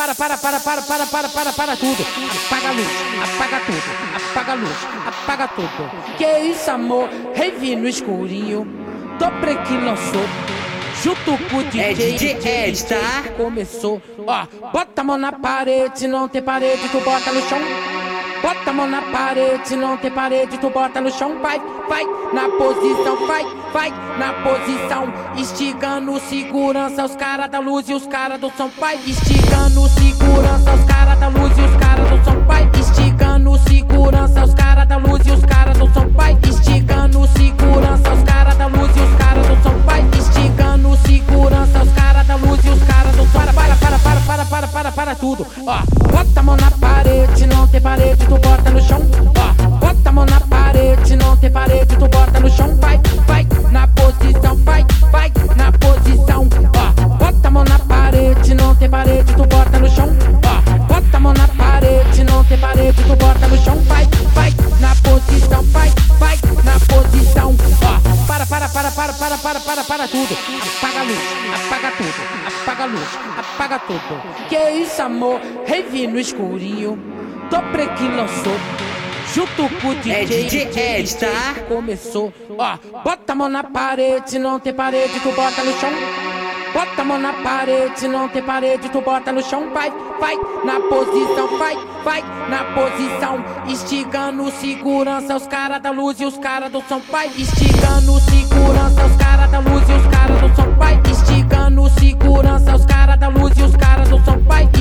para tudo. Apaga a luz, apaga tudo, apaga a luz, apaga tudo. Que isso, amor? Revi no escurinho, dobre que lançou. Junto com o DJ Ed, tá? Começou, ó, bota a mão na parede, se não tem parede, tu bota no chão. Bota a mão na parede, se não tem parede, tu bota no chão. Vai, vai, na posição, vai, vai, na posição. Esticando segurança, os caras da luz e os caras do som. Vai, esticando segurança, os caras da luz e os caras do som. Vai, esticando segurança, os caras da luz e os caras do som. Vai, esticando segurança, os caras da luz e os caras do som. Vai, esticando segurança, os caras da luz e os caras do som. Para tudo, ó, bota a mão na parede, não tem parede, tu bota no chão. Ó, bota a mão na parede, não tem parede, tu bota no chão. Vai, vai, na posição, vai, vai, na posição. Ó, bota a mão na parede, não tem parede, tu bota no chão. Ó, bota a mão na parede, não tem parede, tu bota no chão. Vai, vai, na posição, vai, vai, na posição. Ó, para tudo. Apaga a luz, apaga tudo, apaga a luz, apaga tudo. Que isso, amor? Revi no escurinho, dobre que lançou. Junto com o DJ Ed, tá? Começou, ó, bota a mão na parede, se não tem parede, tu bota no chão. Bota a mão na parede, se não tem parede, tu bota no chão. Vai, vai, na posição, vai, vai, na posição. Esticando segurança, os caras da luz e os caras do som. Vai, esticando segurança, os caras da luz e os caras do som. Vai, esticando segurança, os caras da luz e os caras do som. Vai,